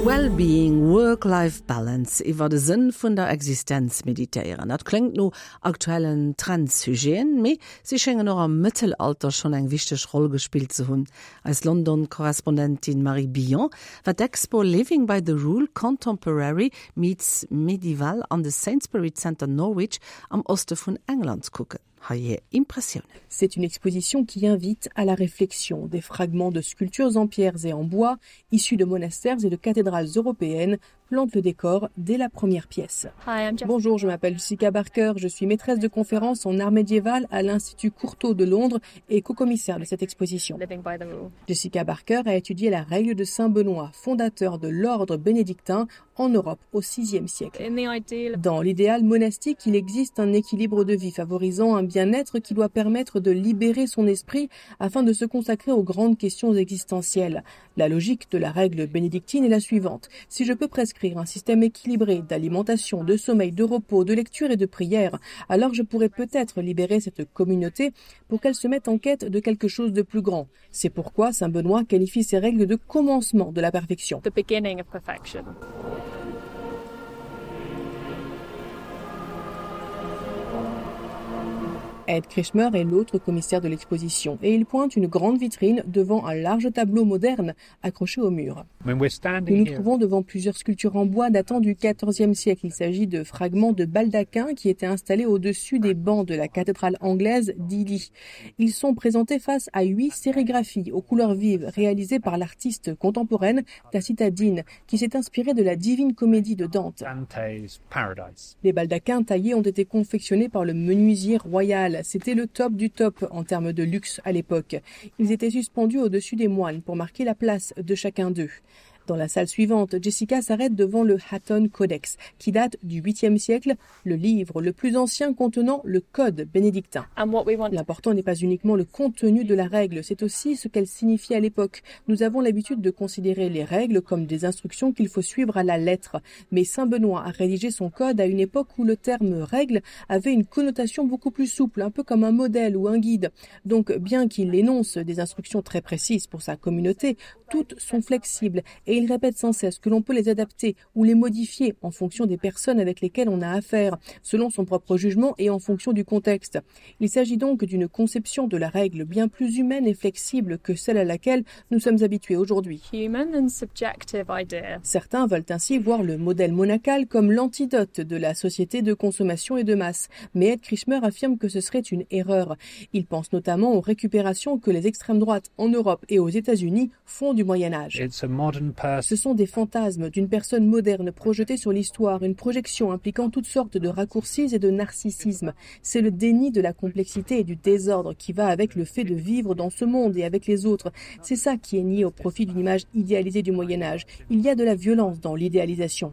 Wellbeing, Work-Life-Balance iwwer de Sinn vun der Existenz meditéieren. Dat klingt no aktuellen Trends hygien, méi sie schengen noch am Mittelalter schon eng wichteg Rolle gespielt ze hunn. Als London-Korrespondentin Marie Billon wat d'Expo Living by the Rule Contemporary meets Medieval an the Sainsbury Centre Norwich am Oste vun England kucken. C'est une exposition qui invite à la réflexion. Des fragments de sculptures en pierres et en bois, issus de monastères et de cathédrales européennes, plantent le décor dès la première pièce. Bonjour, je m'appelle Jessica Barker, je suis maîtresse de conférences en art médiéval à l'Institut Courtauld de Londres et co-commissaire de cette exposition. Jessica Barker a étudié la règle de Saint Benoît, fondateur de l'ordre bénédictin en Europe au VIe siècle. Dans l'idéal monastique, il existe un équilibre de vie favorisant un bien-être qui doit permettre de libérer son esprit afin de se consacrer aux grandes questions existentielles. La logique de la règle bénédictine est la suivante. Si je peux prescrire un système équilibré d'alimentation, de sommeil, de repos, de lecture et de prière, alors je pourrais peut-être libérer cette communauté pour qu'elle se mette en quête de quelque chose de plus grand. C'est pourquoi Saint Benoît qualifie ces règles de commencement de la perfection. The beginning of perfection. Ed Krishmer est l'autre commissaire de l'exposition et il pointe une grande vitrine devant un large tableau moderne accroché au mur. Nous nous trouvons devant plusieurs sculptures en bois datant du XIVe siècle. Il s'agit de fragments de baldaquins qui étaient installés au-dessus des bancs de la cathédrale anglaise d'Ely. Ils sont présentés face à 8 sérigraphies aux couleurs vives réalisées par l'artiste contemporaine Tacita Dean qui s'est inspirée de la Divine Comédie de Dante. Les baldaquins taillés ont été confectionnés par le menuisier royal. C'était le top du top en termes de luxe à l'époque. Ils étaient suspendus au-dessus des moines pour marquer la place de chacun d'eux. Dans la salle suivante, Jessica s'arrête devant le Hatton Codex, qui date du 8e siècle, le livre le plus ancien contenant le code bénédictin. L'important n'est pas uniquement le contenu de la règle, c'est aussi ce qu'elle signifie à l'époque. Nous avons l'habitude de considérer les règles comme des instructions qu'il faut suivre à la lettre. Mais Saint Benoît a rédigé son code à une époque où le terme règle avait une connotation beaucoup plus souple, un peu comme un modèle ou un guide. Donc, bien qu'il énonce des instructions très précises pour sa communauté, toutes sont flexibles et il répète sans cesse que l'on peut les adapter ou les modifier en fonction des personnes avec lesquelles on a affaire, selon son propre jugement et en fonction du contexte. Il s'agit donc d'une conception de la règle bien plus humaine et flexible que celle à laquelle nous sommes habitués aujourd'hui. Certains veulent ainsi voir le modèle monacal comme l'antidote de la société de consommation et de masse, mais Ed Krishmer affirme que ce serait une erreur. Il pense notamment aux récupérations que les extrêmes droites en Europe et aux États-Unis font du Moyen-Âge. Ce sont des fantasmes d'une personne moderne projetée sur l'histoire, une projection impliquant toutes sortes de raccourcis et de narcissisme. C'est le déni de la complexité et du désordre qui va avec le fait de vivre dans ce monde et avec les autres. C'est ça qui est nié au profit d'une image idéalisée du Moyen-Âge. Il y a de la violence dans l'idéalisation.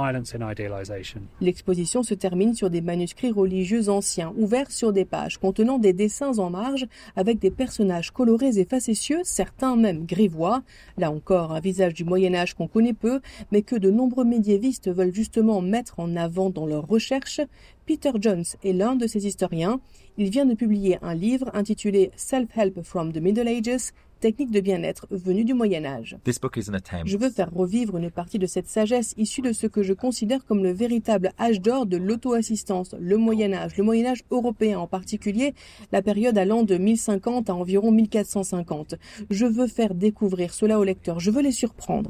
L'exposition se termine sur des manuscrits religieux anciens, ouverts sur des pages contenant des dessins en marge avec des personnages colorés et facétieux, certains même grivois. Là encore, un visage du Moyen-Âge qu'on connaît peu, mais que de nombreux médiévistes veulent justement mettre en avant dans leurs recherches. Peter Jones est l'un de ces historiens. Il vient de publier un livre intitulé Self-Help from the Middle Ages, techniques de bien-être venues du Moyen-Âge. Je veux faire revivre une partie de cette sagesse issue de ce que je considère comme le véritable âge d'or de l'auto-assistance, le Moyen-Âge européen en particulier, la période allant de 1050 à environ 1450. Je veux faire découvrir cela aux lecteurs, je veux les surprendre.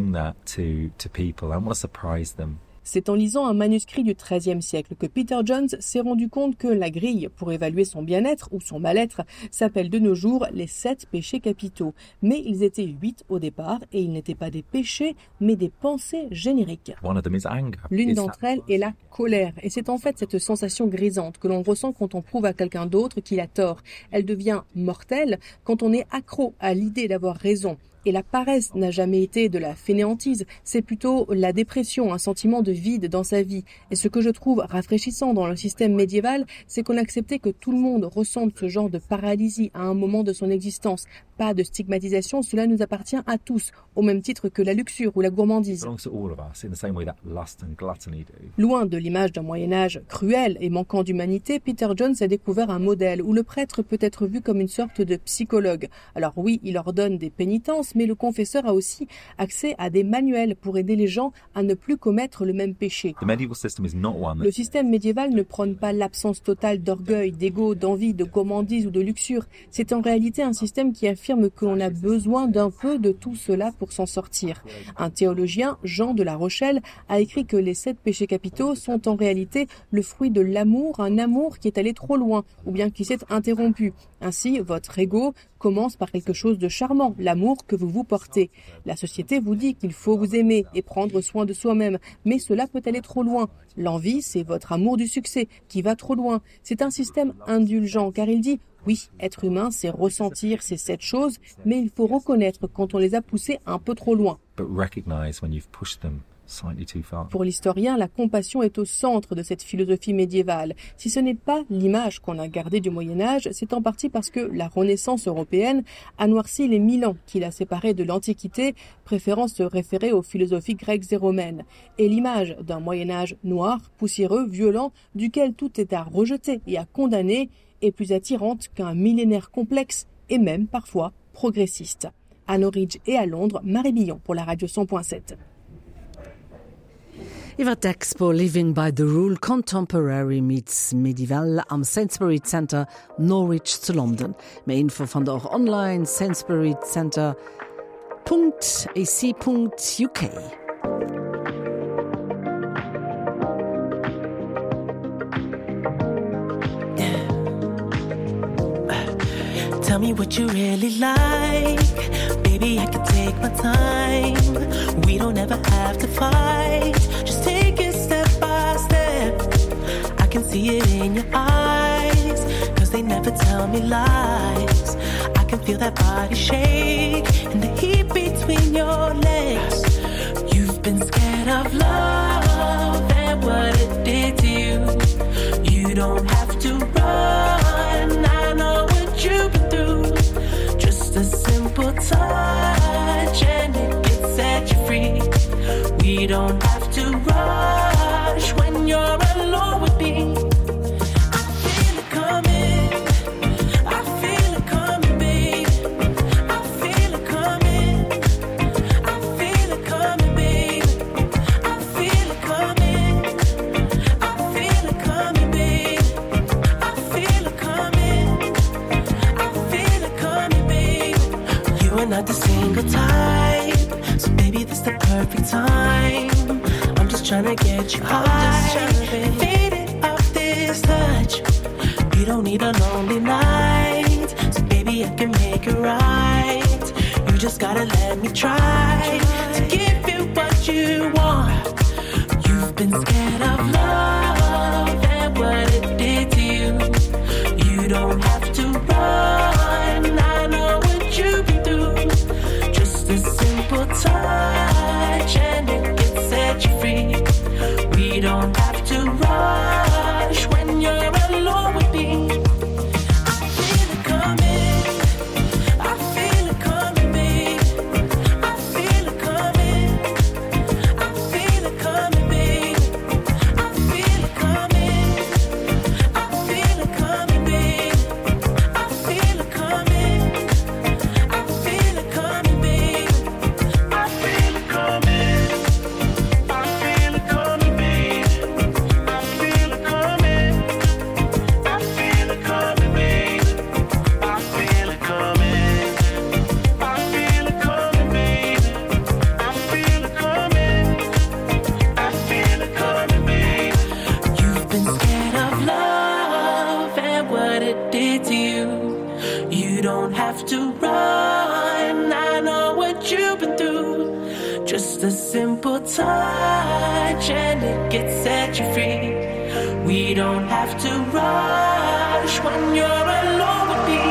C'est en lisant un manuscrit du XIIIe siècle que Peter Jones s'est rendu compte que la grille pour évaluer son bien-être ou son mal-être s'appelle de nos jours les 7 péchés capitaux. Mais ils étaient 8 au départ et ils n'étaient pas des péchés mais des pensées génériques. L'une d'entre elles est la colère et c'est en fait cette sensation grisante que l'on ressent quand on prouve à quelqu'un d'autre qu'il a tort. Elle devient mortelle quand on est accro à l'idée d'avoir raison. Et la paresse n'a jamais été de la fainéantise, c'est plutôt la dépression, un sentiment de vide dans sa vie. Et ce que je trouve rafraîchissant dans le système médiéval, c'est qu'on acceptait que tout le monde ressente ce genre de paralysie à un moment de son existence. Pas de stigmatisation, cela nous appartient à tous, au même titre que la luxure ou la gourmandise. Loin de l'image d'un Moyen-Âge cruel et manquant d'humanité, Peter Jones a découvert un modèle où le prêtre peut être vu comme une sorte de psychologue. Alors oui, il ordonne des pénitences, mais le confesseur a aussi accès à des manuels pour aider les gens à ne plus commettre le même péché. Le système médiéval ne prône pas l'absence totale d'orgueil, d'ego, d'envie, de gourmandise ou de luxure. C'est en réalité un système qui affirme que l'on a besoin d'un peu de tout cela pour s'en sortir. Un théologien, Jean de La Rochelle, a écrit que les 7 péchés capitaux sont en réalité le fruit de l'amour, un amour qui est allé trop loin ou bien qui s'est interrompu. Ainsi, votre ego commence par quelque chose de charmant, l'amour que vous vous portez. La société vous dit qu'il faut vous aimer et prendre soin de soi-même, mais cela peut aller trop loin. L'envie, c'est votre amour du succès qui va trop loin. C'est un système indulgent car il dit oui, être humain, c'est ressentir ces 7 choses, mais il faut reconnaître quand on les a poussées un peu trop loin. Pour l'historien, la compassion est au centre de cette philosophie médiévale. Si ce n'est pas l'image qu'on a gardée du Moyen-Âge, c'est en partie parce que la Renaissance européenne a noirci les 1000 ans qui l'a séparée de l'Antiquité, préférant se référer aux philosophies grecques et romaines. Et l'image d'un Moyen-Âge noir, poussiéreux, violent, duquel tout est à rejeter et à condamner, est plus attirante qu'un millénaire complexe et même parfois progressiste. À Norwich et à Londres, Marie Billon pour la radio 100.7. Iwer d'Expo Living by the Rule Contemporary meets Medieval am Sainsbury Center Norwich zu London. Mehr Info von der auch online sainsburycenter.ac.uk. Tell me what you really like. Baby, I can take my time. We don't ever have to fight. Just take it step by step. I can see it in your eyes, 'cause they never tell me lies. I can feel that body shake and the heat between your legs. You've been scared of love and what it did to you. You don't have to run. I know what you've been through. Just a simple touch and it can set you free. We don't have to rush when you're alone with me. I feel it coming. I feel it coming, babe. I feel it coming. I feel it coming, babe. I feel it coming. I feel it coming, babe. I feel it coming. I feel it coming, babe. You are not the single type, so baby, this the perfect time. I'm just trying to get you high and faded off this touch. You don't need a lonely night, so baby, I can make it right. You just gotta let me try to give you what you want. You've been scared of love and what it did to you. You don't have to run. I know what you've been through. Just a simple touch and it can set you free. We don't have to rush when you're alone with me. I feel it coming. I feel it coming, babe. I feel it coming. I feel it coming, babe. I feel it coming. I feel it coming, babe. I feel it coming. I feel it coming, babe. I feel it coming. I feel it coming, babe. I feel it coming. I feel it coming, babe. I feel it coming. I feel it coming, babe. I feel it coming. I feel it coming, babe. You've been scared of love and what it did to you. You don't have to run. I know what you've been through. Just a simple touch and it gets set you free. We don't have to rush when you're alone with me.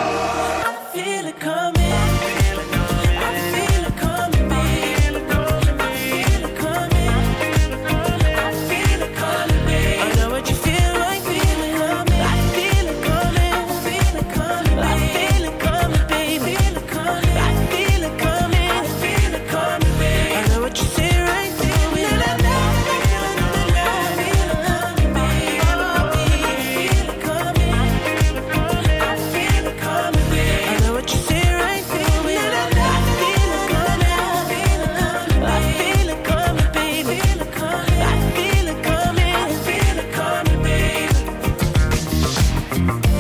I feel it coming. I feel it coming, babe. I feel it coming. I feel it coming, babe. I know what you feel like feeling. I feel it coming. I feel it coming, babe. I feel it coming, babe. Thank you.